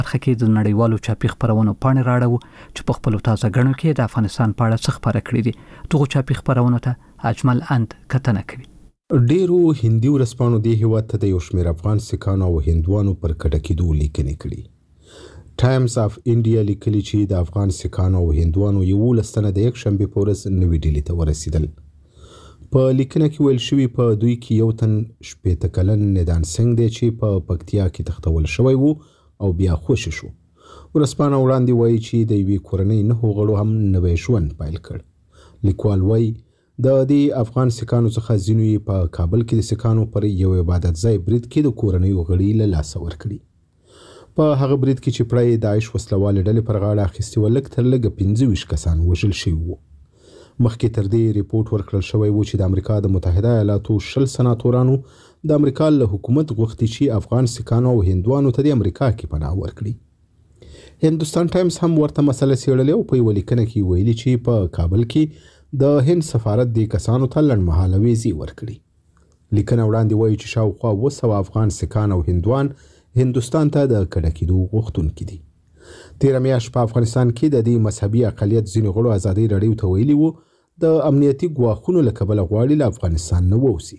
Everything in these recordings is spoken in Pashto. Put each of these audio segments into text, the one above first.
برخه کې د نړیوالو چاپي خبرونو پاڼې راړو چې په خپل تازه غنو کې د افغانستان په اړه څه خبره کړې دي. دغه چاپي خبرونو ته اجمل اند کتنه کوي. ډیرو هندي ورځپاڼو د هیواد ته د یو شمېر افغان سکانو او هندوانو پر کډه کېدو لیکنې کړي. ټایمز اف انډیا لیکلي چې د افغان سکانو او هندوانو 11 تنه د یک شنبه په ورځ نوې ډیلي ته ورسېدل. په لیکنه کې ویل شوي په دوی کې یو تن 80 کلن ندان سنگ دی چې په پکتیا کې تختول شوی وو او بیا خوشی شو. ورځپاڼه وړاندې وایي چې د یوې کورنۍ 9 غړو هم نوی ژوند پیل کړ. لیکوال وایي د دې افغان سکانو څخه ځینو یې په کابل کې د سکانو پر یو عبادت ځای برید کې د کورنۍ غړي له لاسه ورکړي. په هغه برید کې چې پړی د داعش وسلوالې ډلې پر غاړه اخیستې وه، لږ تر لږه 25 کسان وژل شوي وو. مخکې تر دې ریپورټ ورکړل شوی و چې د امریکا د متحده ایالاتو 20 سناتورانو د امریکا له حکومت غوښتي چې افغان سکانو او هندوانو ته د امریکا کې پناه ورکړي. هندوستان ټایمز هم ورته مسله څېړلې او په یوه لیکنه کې ویلي چې په کابل کې د هند سفارت دې کسانو ته لنډمهاله ویزې ورکړي. لیکنه وړاندې وایي چې شاوخوا 200 افغان سکان او هندوان هندوستان ته د کډه کېدو غوښتونکي دي. تېره میاشت په افغانستان کې د دې مذهبي اقلیت ځینې غړو ازادۍ راډیو ته ویلي وو د امنیتي ګواښونو له کبله غواړي له افغانستان نه ووځي.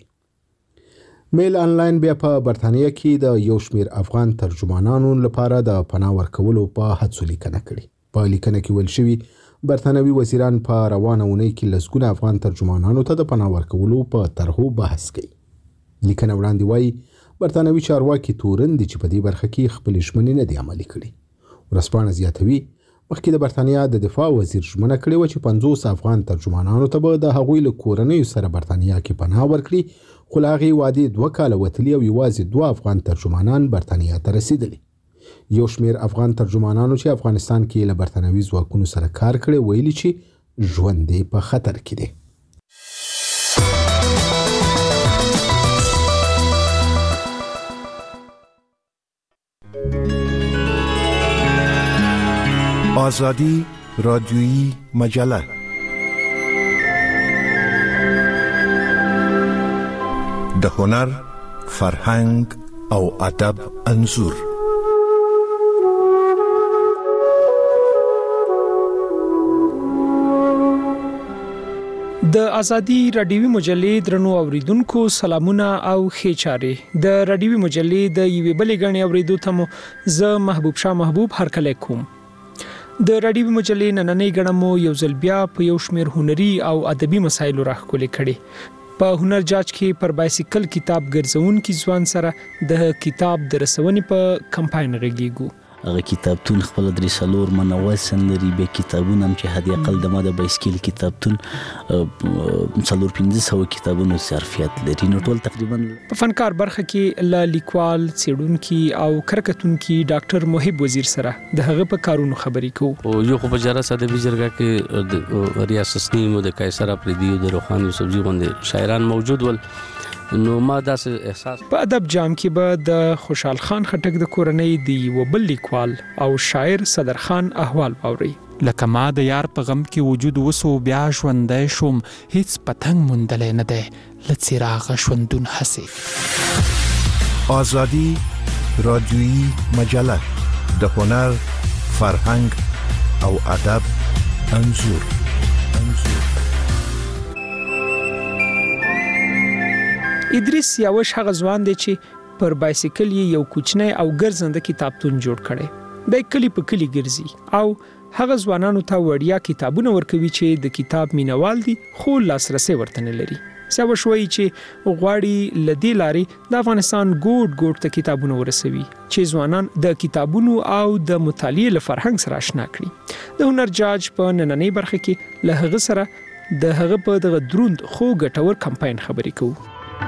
میل آنلاین بیا په برتانیه کې د یو شمېر افغان ترجمانانو لپاره د پناه ورکولو په هڅو لیکنه کړې. په لیکنه کې ویل شوي برتانوي وزیران په روانه اونۍ کې لسګونه افغان ترجمانانو ته د پناه ورکولو په طرحو بحث کوي. لیکنه وړاندې وایي برتانوي چارواکي تورن دي چې په دې برخه کې خپلې ژمنې نه دي عملي کړي. ورځپاڼه زیاتوي مخکې د برتانیا د دفاع وزیر ژمنه کړې وه چې 50 افغان ترجمانانو ته به د هغوی له کورنیو سره برتانیا کې پناه ورکړي، خو له هغې وعدې 2 کاله وتلي او یوازې 2 افغان ترجمانان برتانیا ته رسېدلي. یو شمېر افغان ترجمانانو چې افغانستان کې له برتانوي ځواکونو سره کار کړی ویلي چې ژوند یې په خطر کې دی. آزادی رادیویی مجله د هنر، فرهنګ او ادب انځور. د ازادي رادیوي مجلې درنو اوریدونکو سلامونه او ښې چارې. د رادیوي مجلې د یوې بلې غړي اوریدو ته مو زه محبوب شاه محبوب هرکلی کوم. د رادیوي مجلې نننۍ غړه مو یو ځل بیا په یو شمېر هنري او ادبي مسایلو راښکلې کړې. په هنر جاج کې پر بایسیکل کتاب ګرځونکي ځوان سره د کتاب د رسونې په کمپاین غږیږو. هغه کتابتون خپل درې سلور منوسن لري، به کتابونه هم چې هدي اقل د ما د بایسکل کتابتون 450 کتابونو ظرفیت لري. نو ټول تقریبا په فنکار برخه کې ل لیکوال، څېړونکي او کرکټونکي ډاکټر محب وزیر سره د هغه په کارونو خبرې کوو. او یو خو په جره ادبي جرګه کې د ریاست نیم د قیصر افریدی او د روحان یوسفزي غوندې شاعران موجود ول. نو ما داسې احساس په ادب جام کې به د خوشحال خان خټک د کورنۍ د یو بل لیکوال او شاعر صدر خان احوال باوري. لکه ما د یار په غم کې وجود وسو، بیا ژوندی شوم، هیڅ پتنګ موندلی نه دی، له څراغه ژوندون هسې. آزادی رادیویی مجله د هنر، فرهنګ او ادب انځور. ادریس یاوش هغه ځوان دی چې پر بایسیکل یو کوچنی او ګرځنده کتابتون جوړ کړي. د کلی په کلی ګرځي او هغه ځوانانو ته وړیا کتابونه ورکوي چې د کتاب مینوال دي خو لاسرسي ورته نه لري. یاوش وایي چې غواړي له دې لارې د افغانستان ګوټ ته کتابونه ورسوي چې ځوانان د کتابونو او د مطالعې له فرهنګ سره آشنا کړي. د هنر جاج په نننۍ برخه کې له هغه سره د هغه په دغه دروند خو ګټور کمپاین خبرې کوو.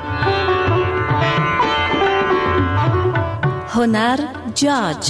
هنر جاج.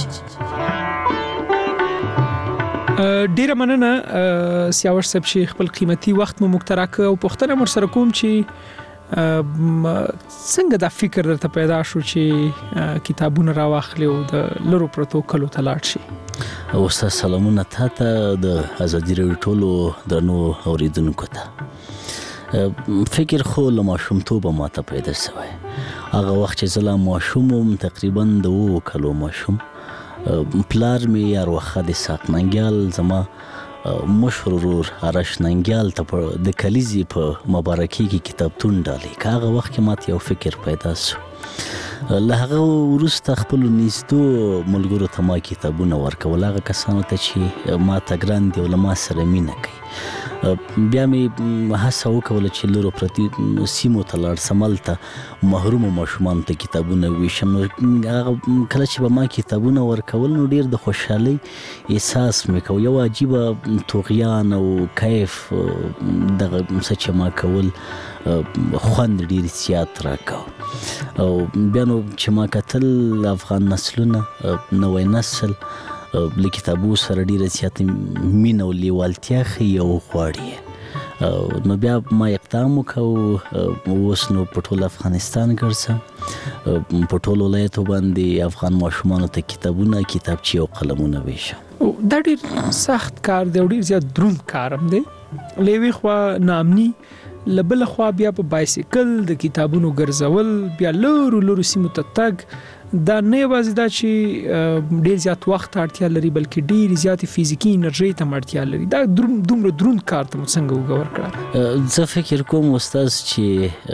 ډیره مننه سیاوش صاحب چې خپل قیمتي وخت مو مخترک او پوښتنه مر سره کوم چې څنګه دا فکر درته پیدا شو چې کتابونه راواخلې او د لرو پروتو کلو ته لاړ شي. استاد سلامونه ته د ازادي راډیو ټولو درنو اوریدونکو ته. فکر خو له ماشومتوبه ماته پیدا شوی. هغه وخت چې زه لا ماشوم وم، تقریبا د 2 کالو ماشوم، پلار مې یاروخه د ساق ننګیال زما مشهور ورور آرش ننګیال ته د کلیزې په مبارکۍ کې کتابتون ډالۍ که هغه وخت کې ماته یو فکر پیدا سو له هغه وروسته خپلو نږدو ملګرو ته ما کتابونه ورکول هغه کسانو ته چې ما ته ګران دي او له ما سره مینه کوي بیا مې هڅه وکوله چې لرو پرتې سیمو ته لاړ سم هلته محرومو ماشومانو ته کتابونه وویشم نو هغه کله چې به ما کتابونه ورکول نو ډېر د خوشحالۍ احساس مې کوه یو عجیبه طغیان او کیف دغه څه چې ما کول خوند ډېر زیات راکاو او بیا نو چې ما کتل افغان نسلونه نوی نسل له کتابو سره ډېره زیاته مینه او لیوالتیا ښیي او غواړي نو بیا ما اقدام وکړ اوس نو په ټول افغانستان ګرځم په ټول ولایتو باندې افغان ماشومانو ته کتابونه کتابچې او قلمونه ویشم دا ډېر سخت کار دی او ډېر زیات دروند کار هم دی له یوې خوا ناامني له بله خوا بیا په بایسکل د کتابونو ګرځول بیا لرو سیمو ته تګ دا نه یوازې دا چې ډېر زیات وخت اړتیا لري بلکې ډېر زیات فزیکي انرژي ته اړتیا لري دا دومره دروند کار ته څنګه وګور کړه زه فکر کوم استاد چې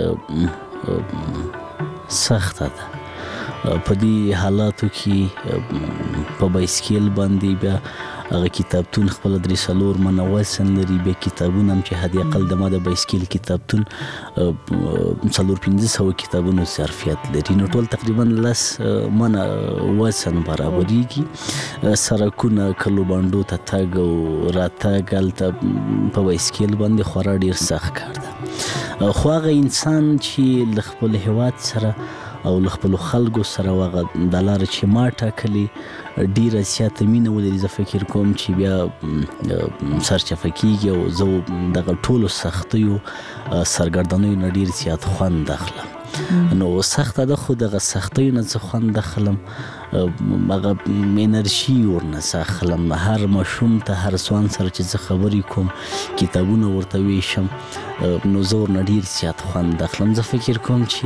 سخته ده په دې حالاتو کې په بایسکل باندې بیا هغه کتابتون خپل 3 منه وزن لري بیا کتابونه هم چې حد اقل د ما د بایسکل کتابتون 400-500 کتابونو ظرفیت لري نو ټول تقریبا 10 منه وزن برابرېږي سړکونه کلو باندو ته تګ او راتګ هلته په بایسکل باندې خورا ډېر سخت کار ده خو هغه انسان چې له خپل هېواد سره او له خپلو خلکو سره هغه دا لاره چې ما ټاکلې ډېره زیاته مینه ولري زه فکر کوم چې بیا سرچپه کېږي او زه دغه ټولو سختیو سرګردنیو نه ډېر زیات خوند اخلم نو سخته ده خو دغه سختیو نه زه خوند اخلم هغه انرژي ورنه زه اخلم هر ماشوم ته هر ځوان سره چې زه خبرې کوم کتابونه ورته ویشم نو زه ورنه ډېر زیات خوند اخلم زه فکر کوم چې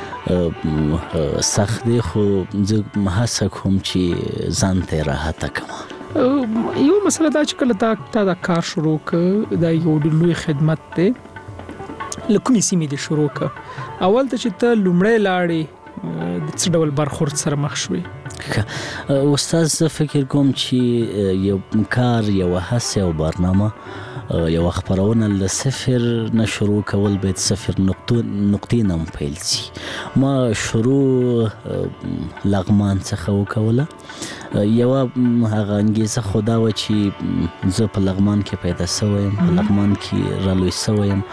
سخت دی خو زه هڅه کوم چې ځان ته یې راحته کړم یو مسله دا چې کله تا دا کار شروع کړ دا یو لوی خدمت دی له کومې سیمې دې شروع کړ اول ته چې ته لومړی لاړې د څه ډول برخورد سره مخ شوې استاد زه فکر کوم چې یو کار یوه هڅه او برنامه یو خبرونه له صفر نه شروع کول باید صفر نقطې نه پیل شي ما شروع لغمان څخه وکوله یوه هغه انګیزه خو دا وه چې زه په لغمان کې پیدا شوی یم په لغمان کې رالوی شوی یم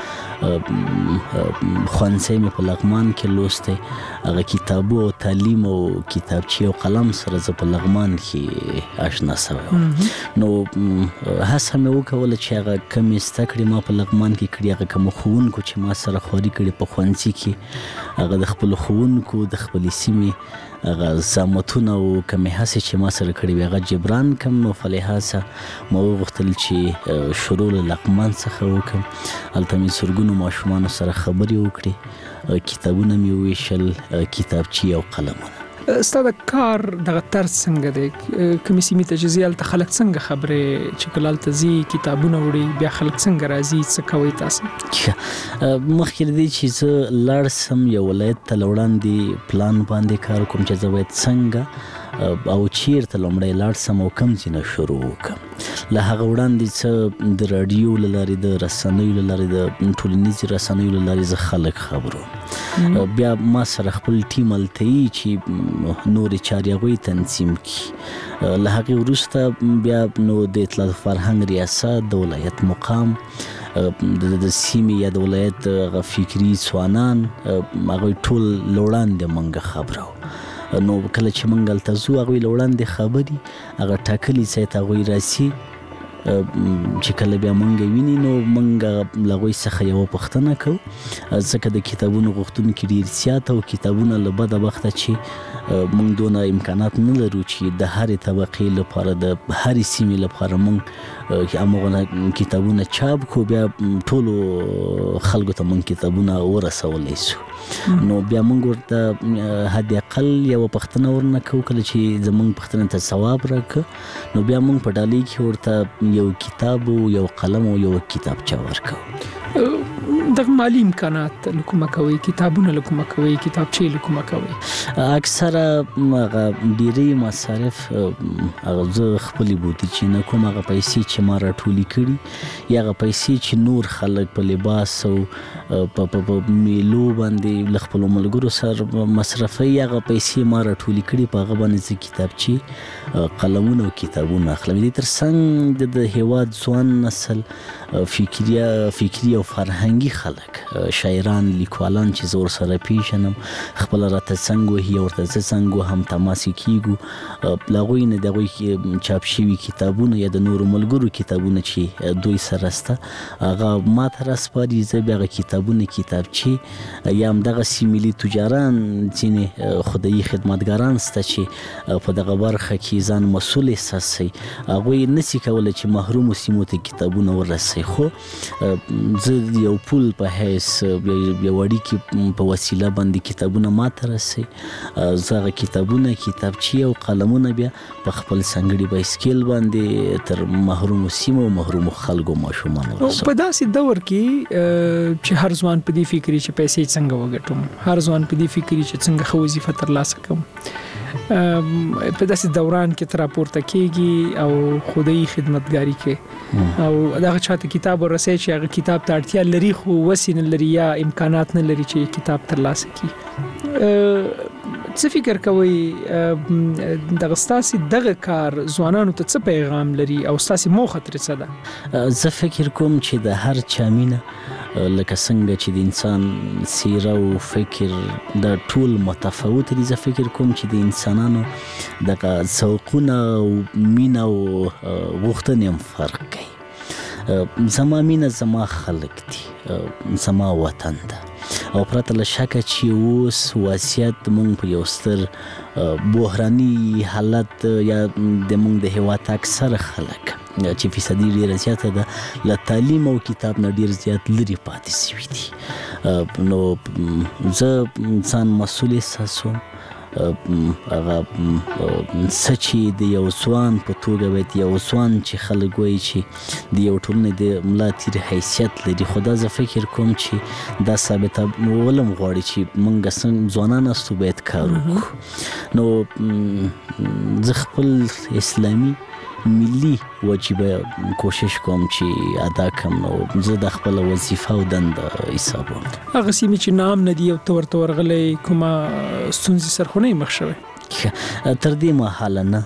ښوونځی مې په لغمان کې لوستی هغه کتابو او تعلیم او کتابچې او قلم سره زه په لغمان کې اشنا شوی وم نو هڅه مې وکوله چې هغه کمې زده کړې ما په لغمان کې کړي هغه کومو ښوونکو چې ما سره خواري کړي په ښوونځي کې هغه د خپلو ښوونکو د خپلې سیمې هغه زحمتونه او کمې هڅې چې ما سره کړي وي هغه جبران کړم نو فلهاسه ما وغوښتل چې شروع له لغمان څخه وکړم هلته مې زرګونو ماشومانو سره خبرې وکړې کتابونه مې وویشل کتابچې او قلمونه ستا د کار دغه طرز څنګه دی کومې سیمې ته چې ځې هلته خلک څنګه خبرې چې کله هلته ځي کتابونه وړي بیا خلک څنګه راځي څه کوئ تاسو مخکې له دې چې زه لاړ سم یو ولایت ته له وړاندې پلان باندې کار کوم چې زه باید څنګه او چیرته لومړی لاړ سم او کوم ځای نه شروع وکړم له هغه وړاندې څه د راډیو له لارې د رسنیو له لارې د ټولنیزې رسنیو له لارې زه خلک خبروم بیا ما سره خپل ټیم هلته یي چې نورې چارې هغوی تنظیم کړي له هغې وروسته بیا نو د اطلاعات فرهنګ ریاست د ولایت مقام د سیمې یا د ولایت هغه فکري ځوانان هغوی ټول له وړاندې موږ خبرو نو کله چې موږ هلته ځو هغوی له وړاندې خبرې هغه ټاکلي ځای ته هغوی راسي چې کله بیا مونږ ویني نو مونږ لغوي څخه یو پوښتنه کوو ځکه د کتابونو غوښتونکي ډېر زیات او کتابونه له بده وخته چې مونږ دونه امکانات نه لرو چې د هرې طبقې لپاره د هرې سیمې لپاره مونږ همغه کتابونه چاپ کو بیا ټولو خلکو ته مونږ کتابونه ورسولی سو نو بیا مونږ ورته حد اقل یو پوښتنه ورنه کوو کله چې زمونږ پوښتنې ته ځواب راکړه نو بیا مونږ په ډالۍ کې ورته یو کتاب او یو قلم او یو کتابچه ورکوو د مالی امکانات لکومه کوي کتابونه لکومه کوي کتابچې لکومه کوي اکثره هغه ډېری مصارف هغه زه خپلې بوتي چې نه کوم هغه پیسې چې ما راټولې کړي یا هغه پیسې چې نور خلک په لباس او په میلو باندې له خپلو ملګرو سره مصرفوي هغه پیسې ما راټولې کړي په هغه باندې زه کتابچې قلمونه او کتابونه اخلم دې تر څنګ د هېواد ځوان نسل فکري او فرهنګي خلک شاعران لیکوالان چې زه ورسره پیژنم خپله راته څنګ وهي ورته زه څنګ وهم تماسې کېږو له هغوی نه د هغوی چاپ شوي کتابونه یا د نورو ملګرو کتابونه چې دوی سره شته هغه ما ته راسپاري زه بیا هغه کتابونه کتابچې یا همدغسې ملي تجاران ځینې خدایي خدمتګاران شته چې په دغه برخه کې ځان مسؤل احساسوي هغوی نسي کولی چې محرومو سیمو ته کتابونه ورسوي خو زه یو پول په حیث یو اړیکې په وسیله باندې کتابونه ما ته رسوي زه هغه کتابونه کتابچې او قلمونه بیا په خپل ځانګړي بایسکل باندې تر محرومو سیمو او محرومو خلکو ماشومانو رسوم په داسې دور کې چې هر ځوان په دې فکري چې پیسې څنګه وګټم هر ځوان په دې فکري چې څنګه ښه وظیفه ترلاسه کړم په داسې دوران کې تر راپورته کېږي او خدایي خدمتګاري کوي او دغه چاته کتاب ورسوي چې هغه کتاب ته اړتیا لري خو وسې نه لري یا امکانات نه لري چې کتاب ترلاسه کړي څه فکر کوئ دغه ستاسې دغه کار ځوانانو ته څه پیغام لري او ستاسې موخه ترې څه ده زه فکر کوم چې د هر چا مینه لکه څنګه چې د انسان څیره او فکر دا ټول متفاوت دي زه فکر کوم چې د انسانانو دغه ذوقونه او مینه او غوښتنې هم فرق کوي زما مینه زما خلک دي زما وطن ده او پرته له شکه چې اوس وضعیت مونږ په یو ستر بحراني حالت یا د مونږ د هېواد اکثره خلک چې فیصدي ډېره زیاته ده له تعلیم او کتاب نه ډېر زیات لرې پاتې سوي دي نو زه ځان مسؤل احساسوم هغه څه چې د یو ځوان په توګه باید یو ځوان چې خلک وایي چې د یو ټولنې د ملا تیر حیثیت لري خو دا زه فکر کوم چې دا ثابتول هم غواړي چې موږ څنګه ځوانان استو باید کار وکړو نو زه خپل اسلامي ملي واجبه کوشش کوم چې ادا کړم نو زه د خپل وظیفه او دنده حسابوم هغه سیمې چې نام نه دی او تور ورغلی کومه ستونزې سره خو نه مخ شوی تر دې مهاله نه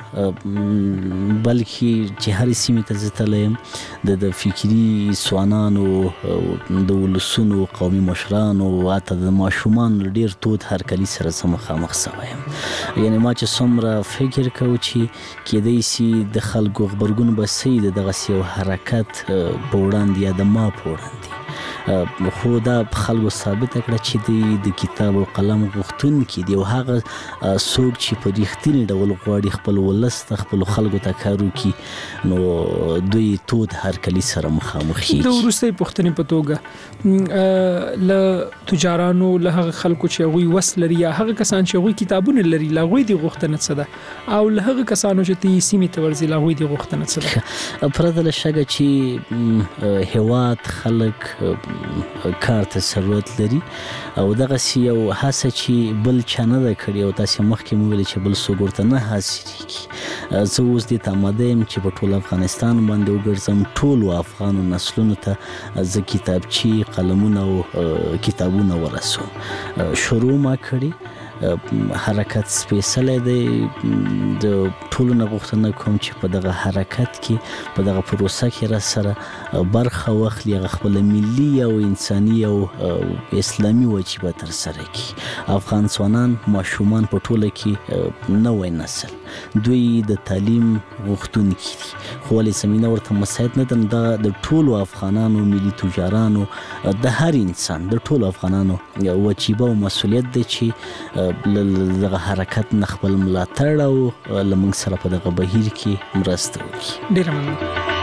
بلکې چې هرې سیمې ته زه تللی یم د فکري ځوانانو د ولسونو قومي مشرانو حتی د ماشومانو ډېر تود هرکلي سره زه مخامخ سوی یم یعنې ما چې څومره فکر کوو چې کیدای سي د خلکو غبرګون به صحیح د دغسې یو حرکت په وړاندې یا د ما په وړاندې خو دا خلکو ثابته کړه چې د کتاب او قلم غوښتونکي دي او هغه څوک چې په رښتیني ډول غواړي خپل ولس ته خپلو خلکو ته کار وکړي نو دوی تود هرکلي سره مخامخ کېږي د وروستۍ پوښتنې په توګه له تجارانو له هغه خلکو چې هغوی وس لري یا هغه کسان چې هغوی کتابونه لري له هغوی دې غوښتنه څه ده او له هغه کسانو چې ته سیمې ته ورځي له هغوی دې غوښتنه څه ده پرته له شکه چې هېواد خلک کار ته ضرورت لري او دغسې یو هڅه چې بل چا نه ده کړې او تاسې مخکې مو ویلې چې بل څوک ورته نه حاصلېږي زه اوس دې ته آماده یم چې په ټول افغانستان باندې وګرځم ټولو افغانو نسلونو ته زه کتابچې قلمونه او کتابونه ورسوم شروع ما کړې حرکت سپیڅلی دی. د ټولو نه غوښتنه کوم چې په دغه حرکت کې په دغه پروسه کې را سره برخه واخلي، هغه خپله ملي او انساني او اسلامي وجیبه ترسره کړي. افغان ځوانان ماشومان په ټوله کې نوی نسل دوی د تعلیم غوښتونکي دي، خو ولې زمینه ورته مساعد نه ده. دا د ټولو افغانانو، ملي تجارانو، د هر انسان، د ټولو افغانانو وجیبه او مسؤلیت دی چې دغه حرکت نه خپل ملاتړ او له موږ سره په دغه بهیر کې مرسته وکړي. ډېره مننه.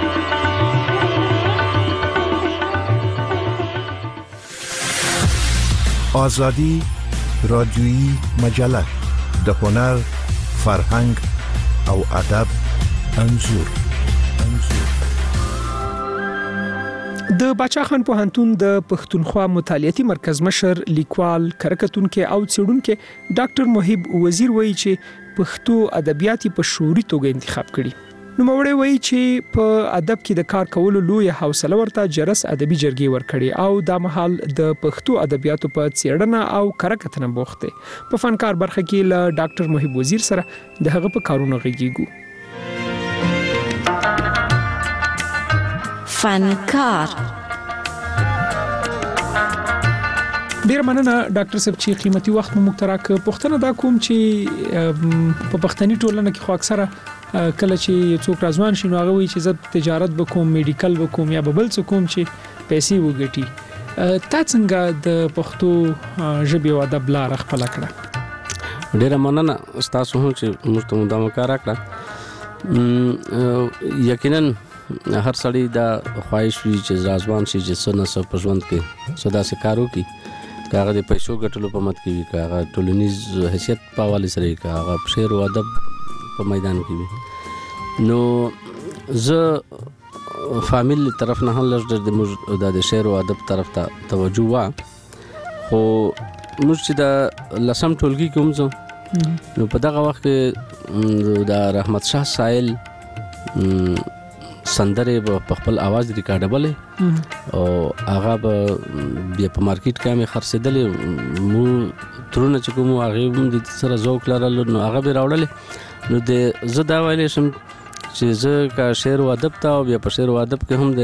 آزادی رادیویی مجله د هنر، فرهنګ او ادب انځور. د باچا خان پوهنتون د پښتونخوا مطالعاتي مرکز مشر، لیکوال، کرکټونکو او څېړونکو ډاکټر محب وزیر وایي چې پښتو ادبیات په شعوري توګه انتخاب کړي. نو موري وایي چې په ادب کې د کار کولو لوی حوصله ورته جرس ادبي جرګې ورکړي او د مهال د پښتو ادبیاتو په څېړنه او کرکټنه بوخت دي. په فنکار برخه کې له ډاکټر محب وزیر سره د هغه په کارونو غږیږو. فنکار. ډیر مننه ډاکټر صاحب چې قیمتي وخت مو مختراک. پښتنه دا کوم چې په پښتني ټولنه کې خو اکثره کله چې څوک راځوان شي نو هغه وایي چې زه تجارت وکوم، میډیکل وکوم یا بل څه کوم چې پیسې وګټي. تا څنګه د پښتو ژبې او ادب لار خپل کړه؟ ډیر مننه تاسو هم چې موږ ته مدام کار وکړه. یقینا هر سړی دا خواهش وي چې ځوان شي چې څه نه څه په ژوند کې صدا سي کار وکړي، که هغه د پیسو ګټلو په مت کې وي، که هغه ټولنیز حیثیت په حواله سره وي، که هغه شعر او ادب په میدان کې وي. نو زه فامیل طرف نه هم لږ د شعر او ادب طرف ته توجه وا، خو موږ چې د لسم ټولګي کې هم نو په دغه وخت کې د رحمت شاه سایل سندره په خپل आवाज ریکارډبل او هغه بیا په مارکیټ کې مې خرڅېدلې. مو ترونه چې کوم هغه هم د سره ذوق لرل نو هغه به راوړل. نو د زه دا ویلې شم چې زه کا شعر او ادب ته او بیا په شعر او ادب کې هم د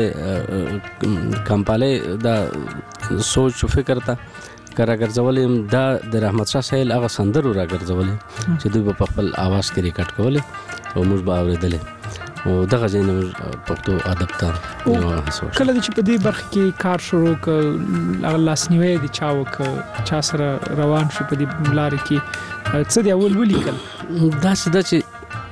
کمپاله دا سوچ او فکر ته راګرځولې دا د رحمت شاه سایل هغه سندرو راګرځولې چې دوی په خپل आवाज کې ریکارډ کولې او موږ به اورېدلې او دغه ځای نه پښتو ادب ته کله چې په دې برخه کې کار شروع کړ لاسنیوي د چا سره روان شو په دې لارې کې څه دی اول ولیکل؟ دا څه چې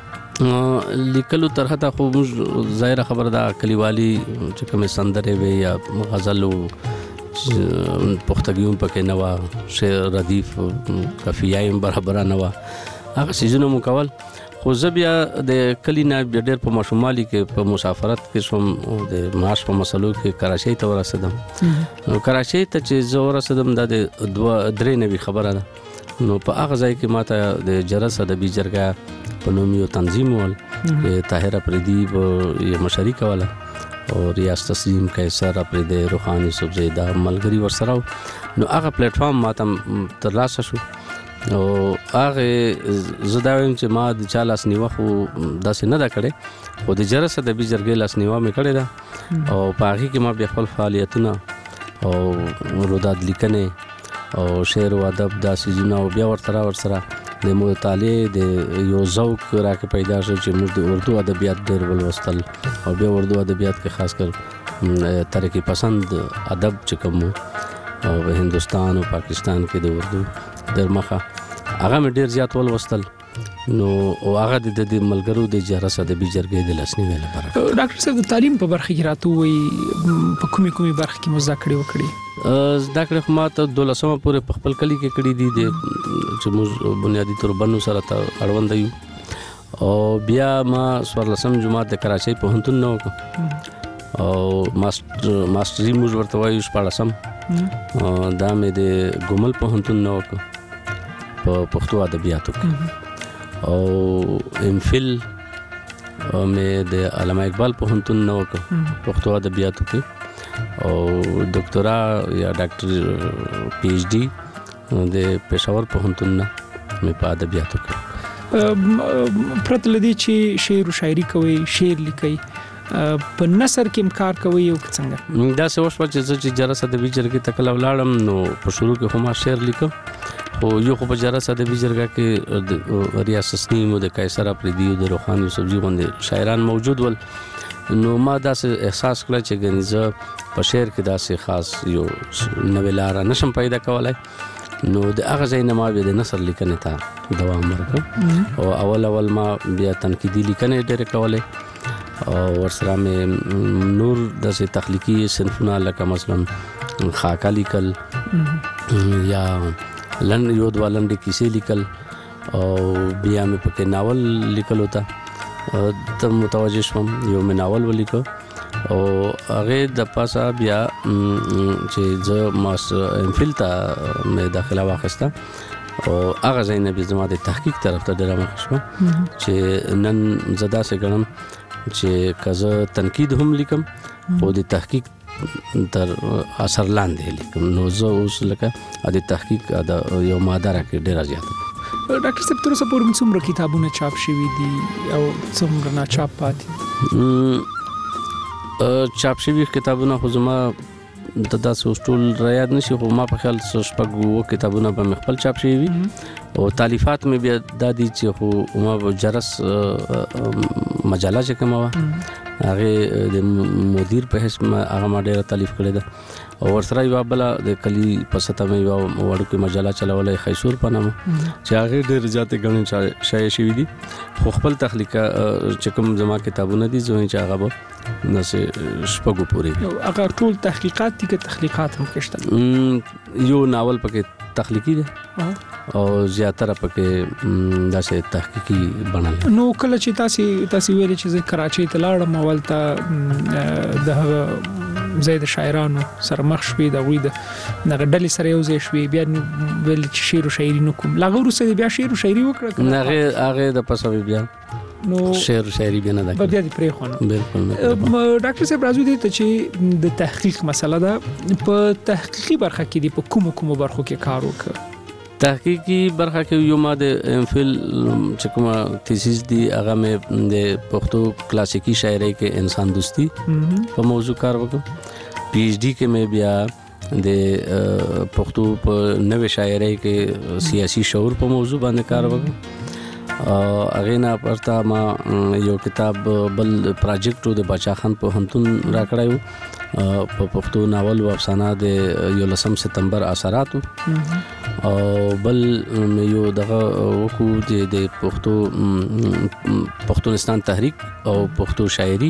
لیکلو طرح ته خو موږ ظاهر خبر دا کلیوالي چې کوم سندره وي یا غزل او پښتګیوم پکې نه و، شعر ردیف قافیه هم برابر نه و، هغه سيزونه مو کول. خو زه بیا د کلینا ډېر په ماشومالي کې په مسافرت کې شوم او د معاش په مسلو کې کراچۍ ته ورسېدم. نو کراچۍ ته چې زه ورسېدم دا د 2-3 نوي خبره ده. نو په هغه ځای کې ماته د جرس ادبي جرګه په نوم یو تنظیم ول طاهر افریدي یې مشري کوله او ریاض تسلیم قیصر افریدي روحاني صبزیدا ملګری ورسره. نو هغه پلیټ فارم ماته ترلاسه شو او هغه زه دا وایم چې ما د چا لاس نیوه خو داسې نه ده کړې، خو د جرس ادبي جرګې لاس نیوه مې کړې ده او په هغې کې ما بیا خپل فعالیتونه او روداد لیکنې او شعر او ادب دا سیزونه او بیا ورسره د مطالعې د یو ذوق راکې پیدا شو چې موږ د اردو ادبیات ډېر ولوستل او بیا اردو ادبیات کې خاص کر ترقی پسند ادب چې کوم او هندوستان او پاکستان کې د اردو در مخه هغه مې ډېر زیات ولوستل. نو او هغه د ملګرو د جرس ادبي جرګې د لاسنیوي لپاره. ډاکټر صاحب د تعلیم په برخه کې راته وایي په کومي برخه کې مذاکره وکړي؟ زده کړې خو ما ته 12مه پورې په خپل کلي کې کړي دي چې موږ بنیادي طور بنو سره اړوند یو او بیا ما 14 جماعت د کراچۍ پوهنتون نه وکړ او ماستري موږ ورته وایو 14 دا مې د ګومل پوهنتون نه وکړ په پښتو ادبیاتو کې او ام فل مې د علامه اقبال پوهنتون نه وکړ پښتو ادبیاتو کې او ډاکټرا یا ډاکټر پی ایچ ډي د پېښور پوهنتون نه مې په ادبیاتو کې پرته لدی چې شعر او شاعري کوي شعر لیکي په نثر کې کار کوي او څنګه دا څه وشو چې جرس ادبي جرګې تکل ولاړم نو په شروع کې هم شعر لیکم او یو خو په جرس ادبي جرګه کې ریاست سنیم د قیصر افریدی او د روحان یوسفزي غوندې شاعران موجود ول نو ما داسې احساس کړ چې ګنځه په شعر کې داسې خاص یو نوې لار نشم پیدا کولای نو د هغه ځای نه ما بیا د نثر لیکنې ته دوام ورکړ او اول ما بیا تنقیدي لیکنې ډېرې کولې او ورسره مې نور داسې تخلیقي صنفونه لکه مثلا خاکه لیکل یا یو دوه لنډې کیسې لیکل او بیا مې پکې ناول لیکلو ته ته متوجه شوم یو مې ناول ولیکو او هغه د پاسه بیا چې زه ماستر ام فل ته مې داخله واخیسته او هغه ځای نه بیا زما د تحقیق طرف ته ډېره مخه شوم چې نن زه داسې ګڼم چې که زه تنقید هم لیکم خو د تحقیق تر اثر لاندې لیکم نو زه اوس لکه د تحقیق یو ماده راکړې ډېره زیاته ډاکټر صاحب تر اوسه پورې څومره کتابونه چاپ شوي دي او څومره ناچاپ پاتې چاپ شوي کتابونه خو زما د داسې ټول را یاد نشي خو ما په خیال شپږ کتابونه به مې خپل چاپ شوي وي او تالیفات مې بیا دا دي چې خو ما به جرس مجله چې کومه وه هغې د مدیر په حیث هغه ما ډېره تالیف کړې ده او ورسره یوه بله د کلي په سطح مې یوه وړوکې مجله چلولی خیسور په نامه چې هغې ډېرې زیاتې ګڼې شایع شوي دي خو خپل تخلیق چې کوم زما کتابونه دي زه چې هغه به داسې شپږو پورې هغه ټول تحقیقات دي که تخلیقات هم کشته یو ناول پکې تخلیقي دی او زیاتره پکې داسې تحقیقي بڼه نو کله چې تاسو ویل چې زه کراچۍ ته لاړم اول ته د هغه زید شاعرانو سره مخ شوې د غوي د ډلې سره یو ځای شوې بیا ویل چې شعر او شاعري نکوم لاغه وروسته بیا شعر او شاعري وکړه هغه د پسوي بیا نو شعر او شاعري بیا نه ده بیا دې پرې خونه بالکل ډاکټر صاحب راځو دې ته چې د تحقیق مسله ده په تحقیقي برخه کې دی په کومو برخو کې کار وکړ تحقیقي برخه کې یو ما د ام فل چې کومه تھیسیس دی هغه مې د پښتو کلاسیکی شاعرۍ کې انسان دوستی په موضوع کار وکړ پی ایچ ډی کې مې بیا د پښتو په نوې شاعرۍ کې سیاسي شعور په موضوع باندې کار وکړ هغه نه پرته ما یو کتاب بل پروجیکټ د بچا خان په هنتون راکړایو په پښتو ناول او افسانه د 11 سپتمبر اثراتو او بل یو دغه وکړو د پښتونستان تحریک او پښتو شاعري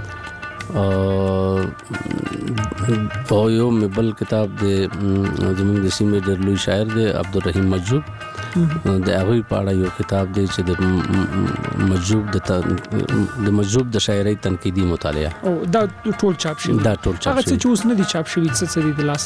او یو بل کتاب د زموږ د سیمې ډېر لوی شاعر دی عبدالرحیم مجوب د هغه په اړه یو کتاب دی چې د مجوب د شاعرۍ تنقیدي مطالعه او دا ټول چاپ شوی هغه څه چې اوس نه دي چاپ شوی څه دي د لاس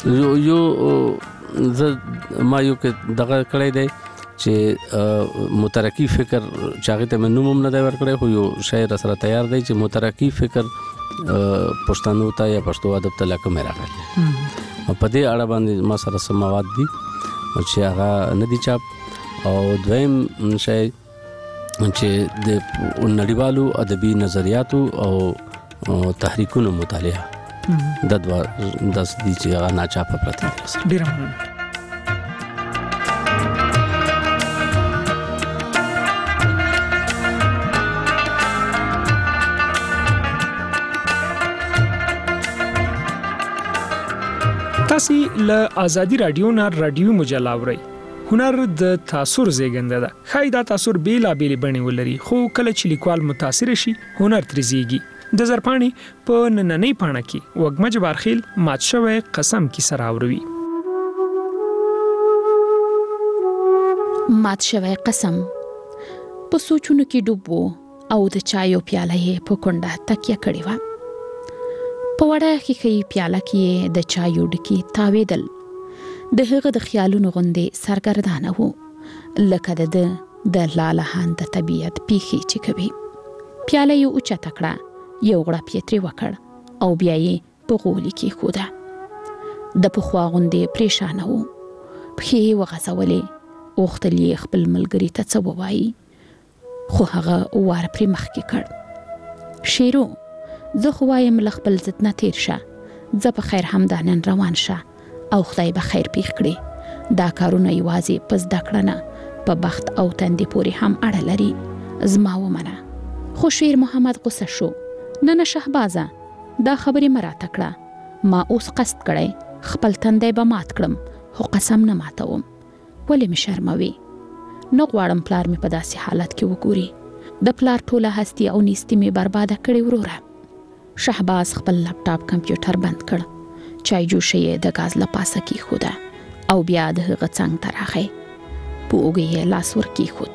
یو ما یو دغه کړی دی چې مترقی فکر چاغه ته نوم نه دی ورکړی خو یو شاعر سره تیار دی چې مترقی فکر پښتنو ته یا پښتو ادب ته لکه مې راغلی په دې اړه باندې ما سره سم مواد دي چې هغه نه دي چاپ او دویم شی چې د نړیوالو ادبي نظریاتو او تحریکونو مطالعه د داس دي چې هغه ناچاپه پراته دي ډیر مننه تاسو له ازادي رادیو نه رادیو مجله اورئ هنر د تاثیر زیږنده ده خای دا تاثیر بیلا بیل بڼې ولري خو کله چې لیکوال متاثر شي هنر ترزيږي د زرپانی په نننۍ پاڼه کې وګمج بارخیل مات شوی قسم کی سراوروي مات شوی قسم په سوچونو کې ډوبو او د چایو پیاله یې په کونډه تکیه کړې و په وړه کې پیاله کې د چایو ډکی تاویدل د هغه د خیالونو غوندې سرګردانه وو لکه د لالهان د طبیعت پیخي چې کوي پیاله یو اوچه تکړه یو غړپ یې ترې وکړ او بیا یې په غولي کې خوده د پخوا غوندې پریشانه وو پښې وغځولې وختل یې خپل ملګری ته څه ووایي، خو هغه وار پرې مخکې کړ. شیرو، زه خو وایم له خپل ضد نه تیر شه، زه په خیر همدا نن روان شه او خدای به خیر پیښ کړي. دا کارونه یوازې په زده کړه نه، په بخت او تندې پورې هم اړه لري. زما ومنه. خو شیر محمد غوسه شو. نه شهبازه، دا خبرې مه راته کړه. ما اوس قصد کړی خپل تندی به مات کړم، خو قسم نه ماتوم. ولې مې شرموي؟ نه غواړم پلار مې په داسې حالت کې وګوري. د پلار ټوله هستی او نیستی مې برباده کړې وروره. شهباز خپل لپټاپ کمپیوټر بند کړ. چای جوشه یې د غاز له پاسه کېښوده او بیا د هغه څنګ ته راغی. په اوږه یې لاس ور کېښود.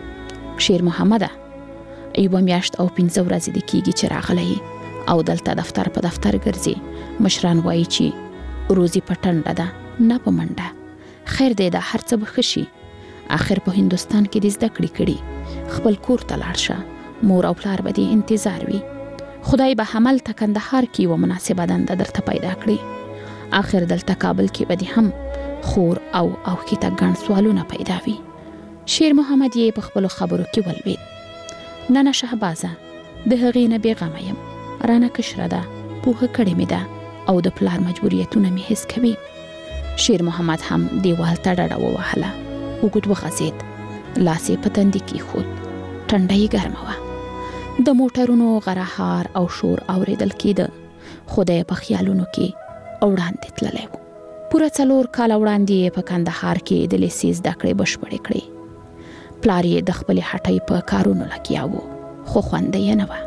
شیر محمده، یوه میاشت او 15 ورځې دې کېږي چې راغلی او دلته دفتر په دفتر ګرځي. مشران وایي چې روزي په ټنډه ده نه په منډه. خیر دی، دا هر څه به ښه شي. آخر په هندوستان کې دې زده کړې کړي. خپل کور ته لاړ شه، مور او پلار به دې انتظار وي. خدای به هملته کندهار کې یوه مناسبه دنده درته پیدا کړي. آخر دلته کابل کې به دې هم خور او اوښکې ته ګڼ سوالونه پیدا وي. شیر محمد یې په خپلو خبرو کې ولوید. نه شهبازه، د هغې نه بېغمه یم. رانه کشره ده، پوهه کړې مې ده او د پلار مجبوریتونه مې حس کوي. شیر محمد هم دیوال ته ډډه ووهله. اوږد وغځېد، لاس یې په تندي کېښود. ټنډه یې ګرمه وه. د موټرونو غرهار او شور اورېدل کېده، خو دی په خیالونو کې وړاندې تللی و. پوره 4 کاله وړاندې یې په کندهار کې د لیسې زده کړې بشپړې کړې. پلار یې د خپلې هټۍ په کارونو لګیا و، خو خوند یې نه وه.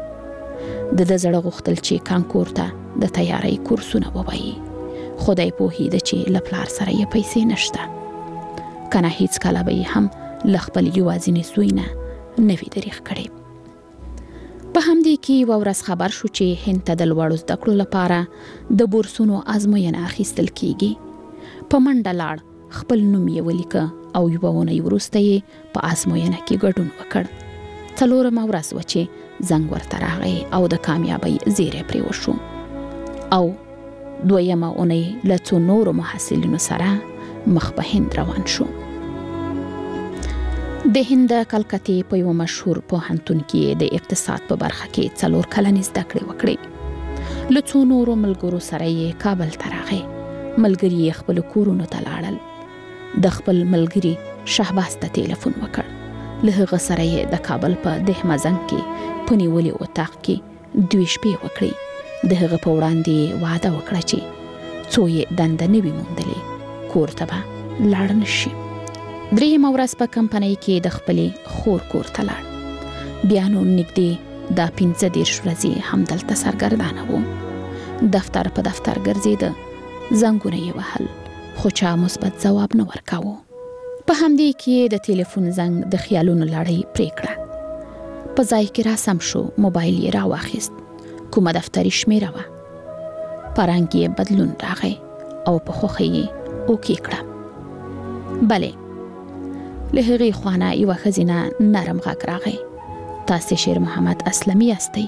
د زړه غوښتل چې کانکور ته د تیارۍ کورسونه ووایي، خو دی پوهېده چې له پلار سره یې پیسې نشته. کنه هیڅ کله به یې هم له خپل یوازیني زوی نه نه وي دریغ کړی. په همدې کې یوه ورځ خبر شو چې هند ته د لوړو زده کړو لپاره د بورسونو ازموینه اخیستل کیږي. په منډه لاړ، خپل نوم یې ولیکه او یوه اونۍ وروسته یې په ازموینه کې ګډون وکړ. 4مه ورځ وه چې زنګ ورته راغی او د کامیابۍ زیری پرې وشو. او 2مه اونۍ له څو نورو محصلینو سره مخ په هند روان شو. د هند کلکتې په یو مشهور پوهنتون کې د اقتصاد په برخه کې 4 کلنې زده کړې وکړې. له څو نورو ملګرو سره یې کابل ته راغی. ملګري یې خپل کورونو ته لاړل. د خپل ملګري شهباز ته ټلیفون وکړ. له هغه سره یې د کابل په دهمزنګ کې په نیولې اتاق کې 2 شپې وکړې. د هغه په وړاندې وعده وکړه چې څو یې دنده نه وي موندلې، کور ته به لاړ نه شي. 3مه ورځ په کمپنۍ کې د خپلې خور کور ته لاړ. بیا نو نږدې دا 15 ورځې همدلته سرګردانه و. دفتر په دفتر ګرځېده، زنګونه یې وهل، خو چا مثبت ځواب نه ورکاوه. په همدې کې د ټلیفون زنګ د خیالونو لړۍ پرې کړه. په ځای کې راسم شو، موبایل یې راواخیست. کومه دفتري شمیره وه. په رنګ یې بدلون راغی او په خوښۍ یې اوکې کړه. بلې، له هغې خوانه یوه ښځینه نرم غږ راغی. تاسې شیر محمد اسلمي یاستئ؟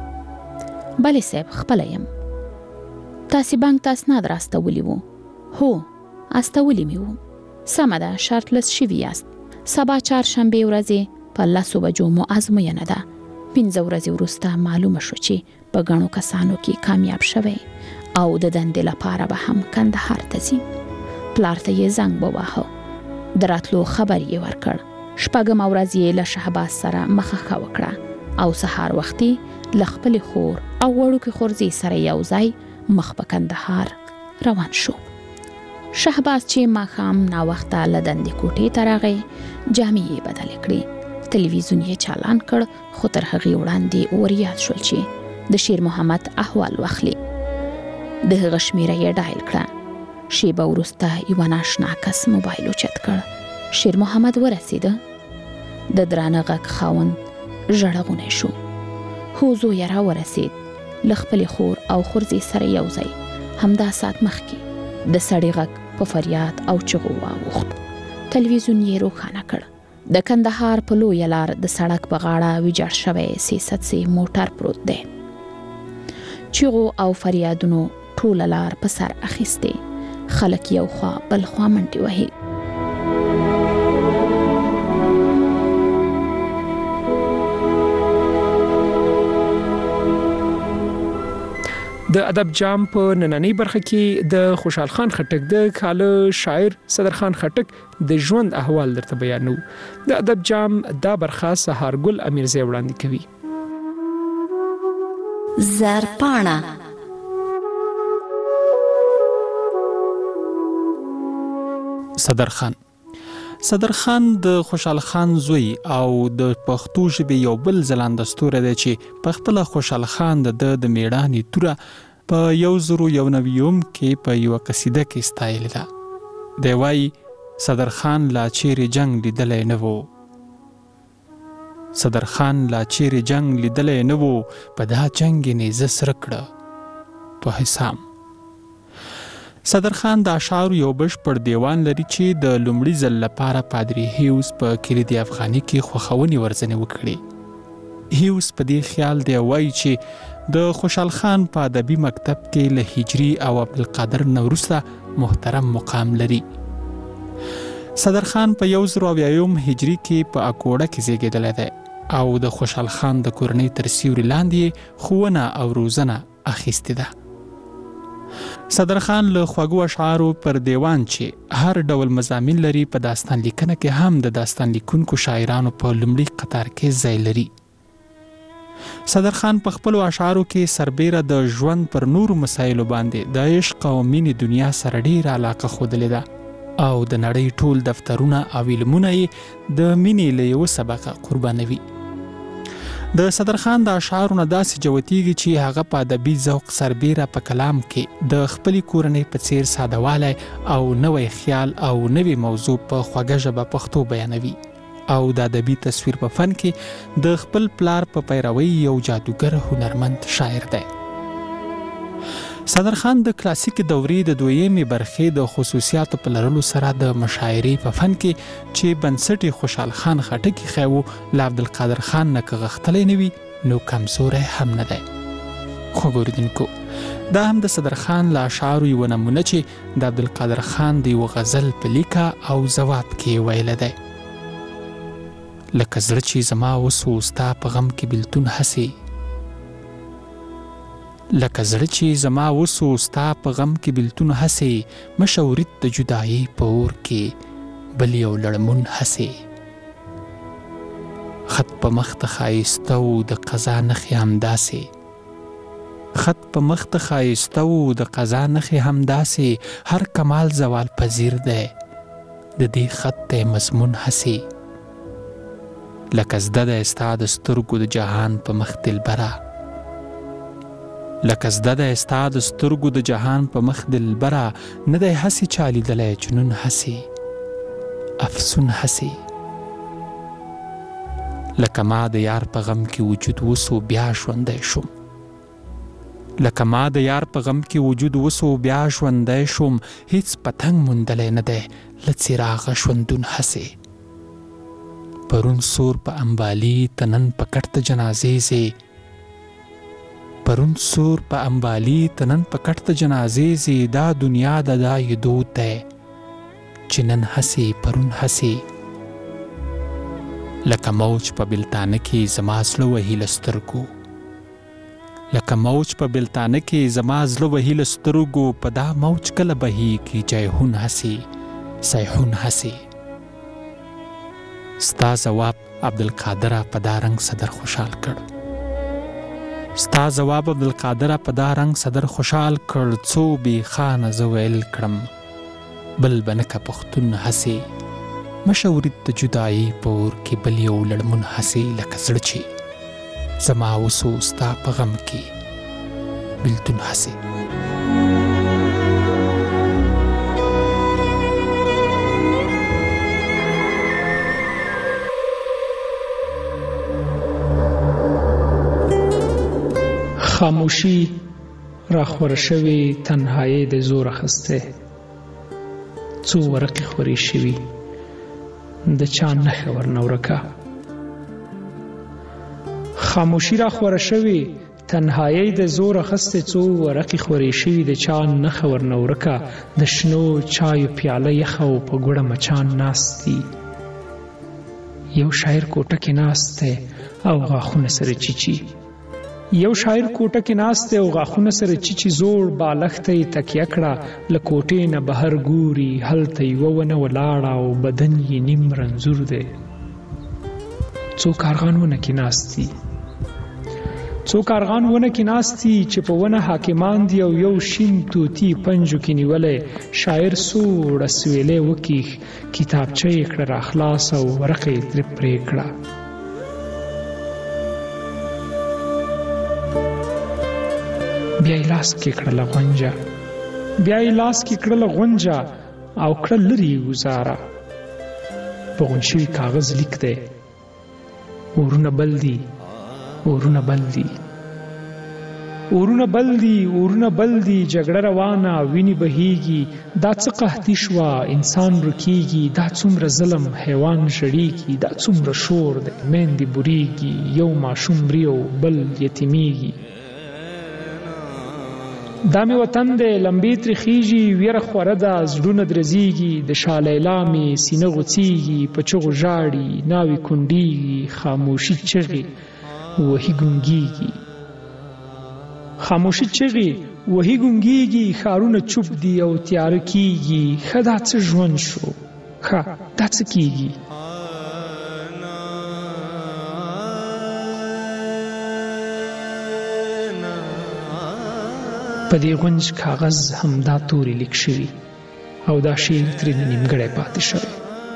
بلې صاحب، خپله یم. تاسې بانک ته اسناد راستولي وو؟ هو، استولي مې وو. سمه ده، شرطلس شوي یاست. سبا 4شنبې ورځې په 10 بجو مو ازموینه ده. 15 ورځې وروسته معلومه شو چې په ګڼو کسانو کې کامیاب شوی او د دندې لپاره به هم کندهار ته ځي. پلار ته یې زنګ وواهه. د راتلو خبر یې ورکړ. 6مه ورځ یې له شهباز سره مخه ښه وکړه او سهار وختي له خپلې خور او وړوکې خورزۍ سره یو ځای مخ په کندهار روان شو. شهباز چې ماښام ناوخته له دندې کوټې ته راغی، جامې یې بدلې کړې. تلویزیون یې چالان کړ، خو تر هغې وړاندې وریاد شول چې د شیر محمد احوال واخلي. د هغه شمیره یې ډایل کړه. شیبه وروسته یوه ناشنا کس موبایل اوچت کړ. شیر محمد ورسېده. د درانه غږ خاوند ژړغونی شو. هو، زوی یې راورسېد، له خپلې خور او خورزۍ سره یو ځای. همدا ساعت مخکې د سړي غږ په فریاد او چغو واوښت. تلویزیون یې روښانه کړ. د کندهار په لویه لار د سړک په غاړه ویجاړ شوی 300 موټر پروت دی. چغو او فریادونو ټوله لار په سر اخیستې. خلک یو خوا بل خوا منډې وهي. د ادب جام په نننۍ برخه کې د خوشحال خان خټک د کاله شاعر صدر خان خټک د ژوند احوال درته بیانو. د ادب جام دا برخه سهارګل امیرزی وړاندې کوي. زرپاڼه صدر خان د خوشحال خان زوی او د پښتو ژبې یو بل ځلانده ستوری دی چې په خپل خوشحال خان د میړانې توره په 1990 کې په یو قصیده کې ستایلې ده. دی وایي صدر خان لا چیرې جنگ لیدلی نه و، صدر خان لا چیرې جنگ لیدلی نه و، په دا جنگ یې نیزه سره کړه په حسام. صدر خان د اشعارو یو بشپړ دیوان لري چې د لومړي ځل لپاره پادري هیوز په کلیدي افغاني کې خوښونې ورځنې وکړي. هیوز په دې خیال دی وایي چې د خوشحال خان په ادبي مکتب کې له هجري او عبدالقادر نه وروسته محترم مقام لري. صدر خان په 1900 هجري کې په اکوړه کې زیږېدلی دی او د خوشحال خان د کورنۍ تر سیوري لاندې ښوونه او روزنه اخیستې ده. صدر خان له خوږو اشعارو پر دیوان چې هر ډول مضامین لري په داستان لیکنه کې هم د داستان لیکونکو شاعرانو په لومړي قطار کې ځای لري. صدر خان په خپلو اشعارو کې سربیره د ژوند پر نورو مسایلو باندې د عشق او مینې دنیا سره ډېره علاقه ښودلې ده او د نړۍ ټول دفترونه او علمونه یې د مینې له یوه سبقه قربانوي. د صدر خان د اشعارو نه داسې جوتیږي چې هغه په ادبي ذوق سربیره په کلام کې د خپلې کورنۍ په څیر سادهوالی او نوی خیال او نوې موضوع په خوږه ژبه پښتو بیانوي او د ادبي تصویر په فن کې د خپل پلار په پیروي یو جادوګر هنرمند شاعر دی. صدر خان د کلاسیک دورې د دویمې برخې د خصوصیاتو په لرلو سره د مشاعرې په فن کې چې بنسټ خوشحال خان خټک ایښی و له عبدالقادر خان نه که غښتلی نه وي نو کمزوری هم نه دی. خوږو اورېدونکو، دا هم د صدر خان له اشعارو یوه نمونه چې د عبدالقادر خان د یوه غزل په لیکه او ځواب کې ویلی دی. لکه زړه چې زما وسو ستا په غم کې بېلتون هسې، لکه زړه چې زما وسو ستا په غم کې بېلتون هسې، مشه ورید د جدایۍ په اور کې بل یو لړمون هسې. خط په مخ ته ښایسته و د قضا نښې همداسې، خط په مخ ته ښایسته و د قضا نښې همداسې، هر کمال زوال پذیر دی د دې خط دی مضمون هسې. لکه زده دی ستا د سترګو د جهان په مخ دلبره، لکه زده دی ستا د سترګو د جهان په مخ دلبره، نه دی هسې چا لیدلی جنون هسې افسون هسې. لکه ما د یار په غم کې وجود وسو بیا ژوندی شوم، لکه ما د یار په غم کې وجود وسو بیا ژوندی شوم، هیڅ پتنګ موندلی نه دی له څراغه ژوندون هسې. پرون سور په امبالي ته نن په کټ ته جنازې ځې، پرون سور په امبالي ته نن په کټ ته جنازې ځې، دا دنیا د دا یې دود دی چې نن هسې پرون هسې. لکه موج په بلتانه کې زما زړه وهي له سترګو، لکه موج په بلتانه کې زما زړه وهي له سترګو، په دا موج کله بهیږي جیحون هسې سیحون هسې. ستا ځواب عبدالقادره په دا رنګ صدر خوشحال کړ، ستا ځواب عبدالقادره په دا رنګ صدر خوشحال کړ، څو بې خانه زه ویل کړم بل به نه که پښتون هسې، مشه ورید د جدایۍ په اور کې بل یو لړمون هسې. لکه زړه چې زما وسو ستا په غم کې بېلتون هسې. خاموشي راخوره شوې تنهایۍ د زور اخیستی، څو ورقې خورې شوي د چا نښه ورنه ورکه. خاموشي راخوره شوې تنهایۍ د زور اخیستی، څو ورقې خورې شوي د چا نښه ورنه ورکه. د شنو چایو پیاله یخه او په ګوړه مچان ناست دي، یو شاعر کوټه کې ناست دی او غاښونه سره چیچي، یو شاعر کوټه کې ناست دی او غاښونه سره چیچي زوړ بالښت ته یې تکیه کړه، له کوټې نه بهر ګوري، هلته یوه ونه ولاړه او بدن یې نیم رنځور دی. څو کارغان ونه کې ناست دي، څو کارغان ونه کې ناست دي چې په ونه حاکمان دي او یو شین طوطي پنجو کې نیولی. شاعر سوړه سویلی وکیښ، کتابچه یې کړه راخلاصه او ورقه یې ترې پرې کړه. بیا یې لاس کې کړله غونجه، بیا یې لاس کې کړله غونجه او کړه لرې گزاره. په غونډ شوي کاغذ لیک دی: اورونه بل دي، اورونه بل دي، اورونه بل دي، اورونه بل دي، جګړه روانه، وینې بهیږي، دا څه قحطي شوه، انسان ورکیږي، دا څومره ظلم، حیوان ژړیږي، دا څومره شور دی، میندې بوریږي، یو ماشوم مري او بل یتیمیږي. دا مې وطن دی، لمبې ترې ویره خوره ده، زړونه درزیږي، د شالیلا مې سینه غوڅیږي، په چغو ژاړي، ناوې کونډیږي، خاموشي چغې وهي ګونګیږي، خاموشي چغې وهي ګونګیږي، ښارونه چوپ دي او تیاره کیږي. ښه دا څه ژوند شو، ښه دا څه کیږي. په دې غونج کاغذ همدا تورې لیک شوي او دا شعر ترې نیمګړی پاتې شوی.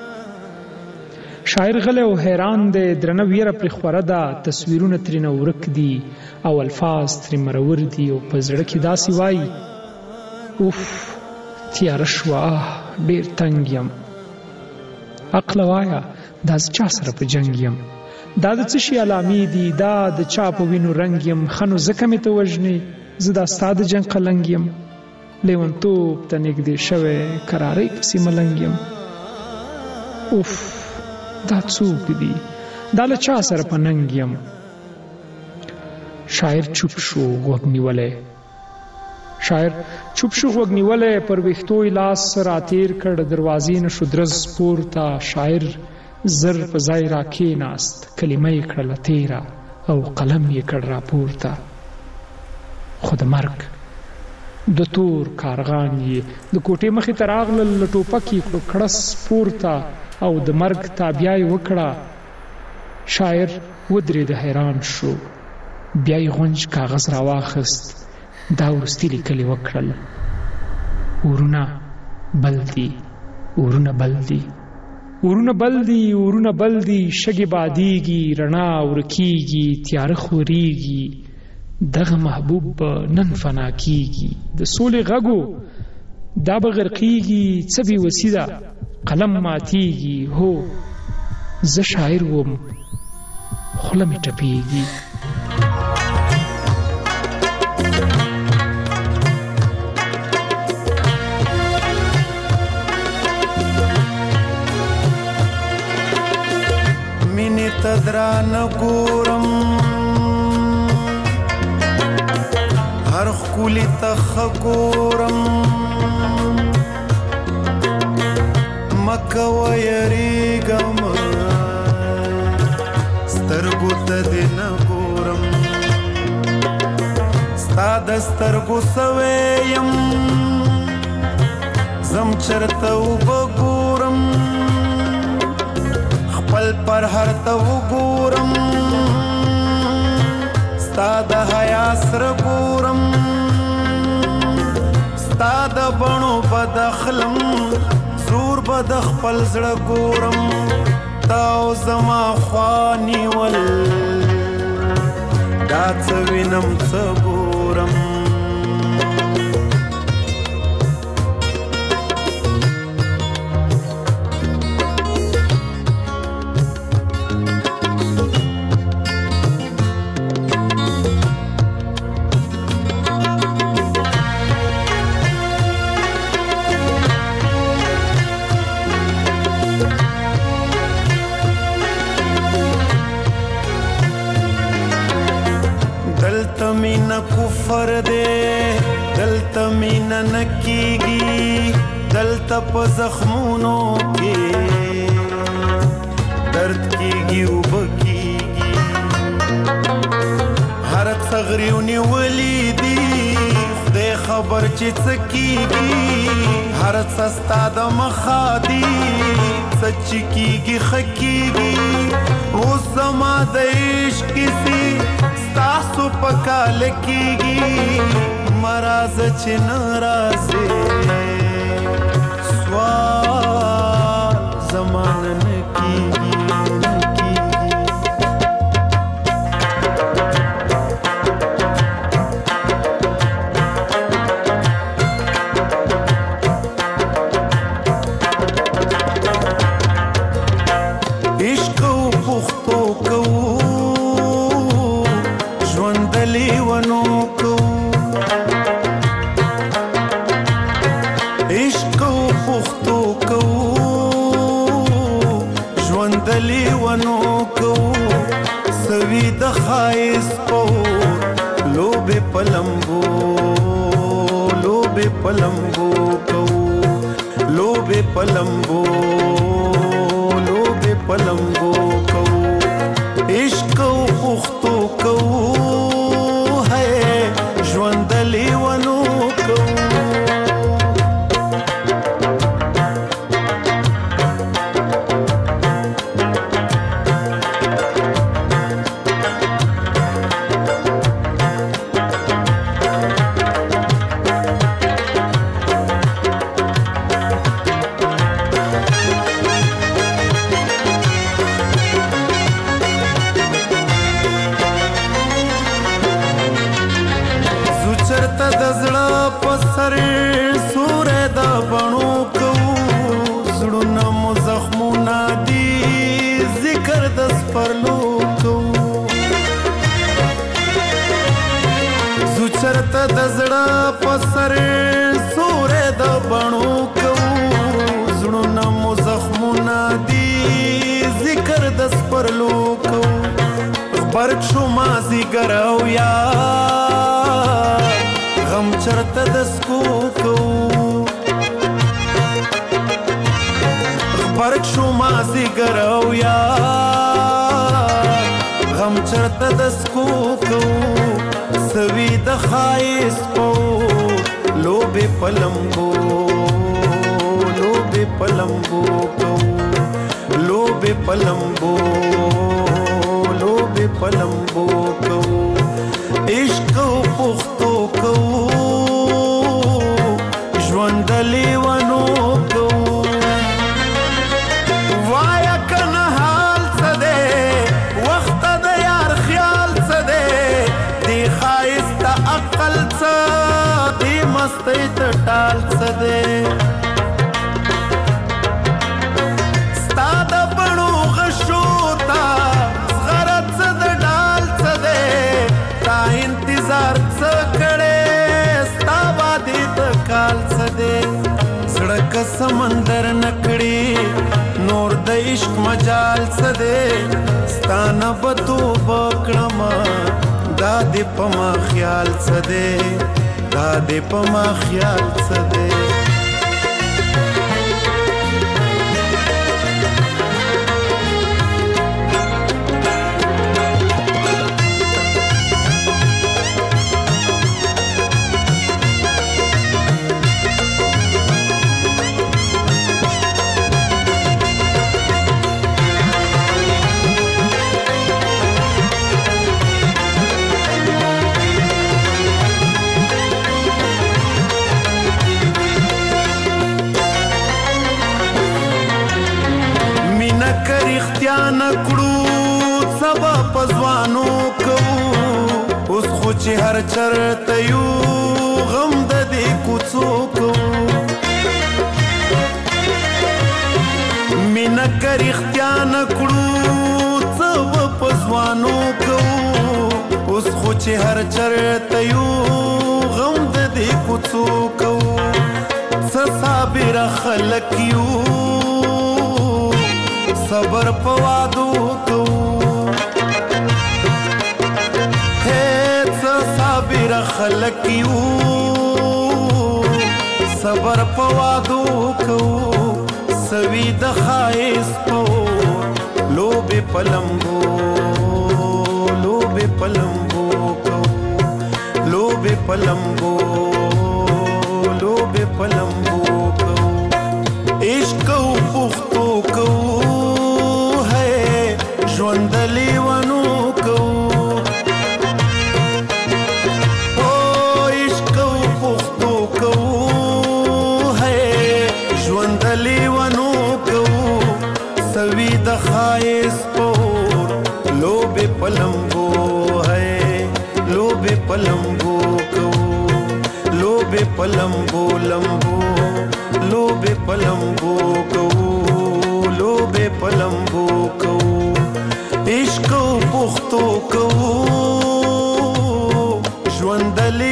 شاعر غلی او حیران دی، درنه ویره پرې خوره ده، تصویرونه ترېنه ورک دي او الفاظ ترې مرور دي او په زړه کې داسې وایي: اوف تیاره شوه، ډېر تنګ یم. عقله وایه دا زه چا سره په جنګ یم، دا د څه شي علامې دي، دا د چا په وینو رنګ یم. ښه نو ځکه مې ته وژنې، زه دا ستا د جنګ قلنګ یم. لیونتوب ته نږدې شوی، کرارۍ پسې ملنګ یم. اوف دا څوک دي، دا له چا سره په ننګ یم. شاعر چوپ شو غوږ نیولی، شاعر چوپ شو غوږ نیولی، پر ویښتو یې لاس راتیر کړ، دروازې نه شو درز پورته. شاعر زر په ځای راکېناست، کلمه یې کړله تیره او قلم یې کړ راپورته. خو د مرګ د تور کارغان یې د کوټې مخې ته راغلل، له ټوپک یې کړو کړس پورته او د مرګ تابیا یې وکړه. شاعر ودرېد حیران شو، بیا یې غونج کاغذ راواخیست، دا وروستي لیکل یې وکړل: اورونه بل دي، اورونه بل دي، اورونه بل دي، اورونه بل دي، شګې بادیږي، رڼا ورکیږي، تیاره خورېږي، دغه محبوب به نن فنا کیږي. د سولې غږو دا به غرقیږي، څه بې وسي ده قلم ماتیږي. هو زه شاعر وم، خوله مې ټپیږي. مینې ته درانه ګورم، هر ښکلي ته ښه ګورم، مه کوه یریږم، سترګو ته دې نه ګورم، ستا د سترګو سوی یم، زم چرته اوبه ګورم، خپل پرهر ته وګورم، ستا د حیا سره ګورم، ستا د بڼو به دخلم، زور به د خپل زړه ګورم، تا او زما خوا نیول، دا څه وینم څه ګورم. دلته مینه کفر دی، دلته مینه نه کیږي، دلته په زخمونو کې درد کیږي اوبه کیږي، هر څه غریو نیولې دي خدای خبر چې څه کیږي هر څه ستا د مخه دي څه چې کیږي ښه کیږي اوس زما د عشق کیسې ستاسو په کال کیږي مراز چې نه راځې سوال زمانه نه کیږي पलंबो लोबे पलंबो को इश्क पुख्तो को है ज्वंदली वनो को गराव या غم چرته د سکو کو خبرک شو مازی گراو یا غم چرته د سکو کو سوي د خایس پو لوبه پلمبو لوبه پلمبو کو لوبه پلمبو لوبه پلمبو کو عشق پختو کو ژوند لیوانو کو وایا کنه حال څه دی وخت د یار خیال څه دی دی خایسته عقل څه دی مستۍ ته ټال څه دی ستا د بڼو غشو ته زغرت څه د ډال څه دی تا انتظار څه کړی ستا وادي د کال څه دی زړه که سمندر نکړي نور د عشق مجال څه دی ستا نه به توبه کړمه دا دې په ما خیال څه دی دا دې په ما خیال څه دی چې هر چرته یو غم د دې کوڅو کو مینا کر اختیار نکړو څه په ځوانو کو اوس خو چې هر چرته یو غم د دې کوڅو کو څه صابر خلک یو صبر په وادو کو خلق یو صبر په وادو کو سوي د خایس په لوبه پلمبو کو पलम्बो लोबे पलम्बो को इश्क पुख्तो को है ژوندلی ونو کو او عشق पुख्तो को है ژوندلی ونو کو سوي د خایس پور लोबे पलम्बो है लोबे पलम्बो को लोबे पलम्बो लम्बो लोबे पलम्बो को लोबे पलम्बो को इश्क पुख्तो को